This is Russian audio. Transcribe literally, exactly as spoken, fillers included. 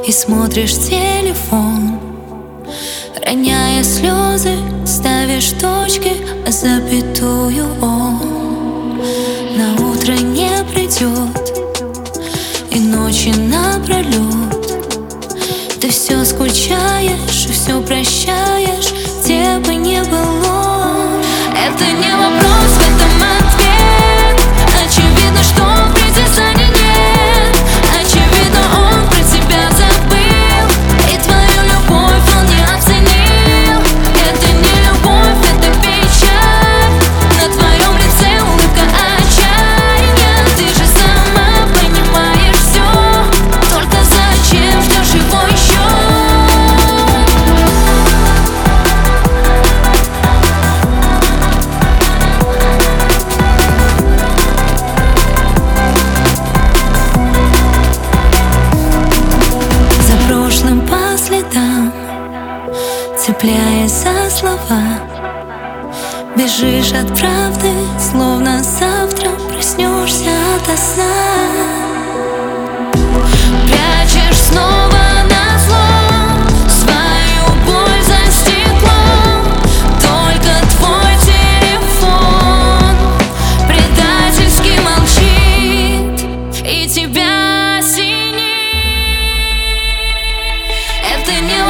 и смотришь в телефон, роняя слезы, ставишь точки, а запятую он на утро не придет, и ночи напролет. Ты все скучаешь и все прощаешь, где бы не было. Это не вопрос, в этом ответ. Очевидно, что в притязании нет. Очевидно, он про тебя забыл и твою любовь он не оценил. Это не любовь, это печаль. На твоем лице улыбка отчаяния. Ты же сама понимаешь все. Только зачем ждешь его еще? По следам, цепляясь за слова, бежишь от правды, словно завтра проснешься ото сна. Прячешь снова назло свою боль за стеклом. Только твой телефон предательски молчит и тебя осенит. Это не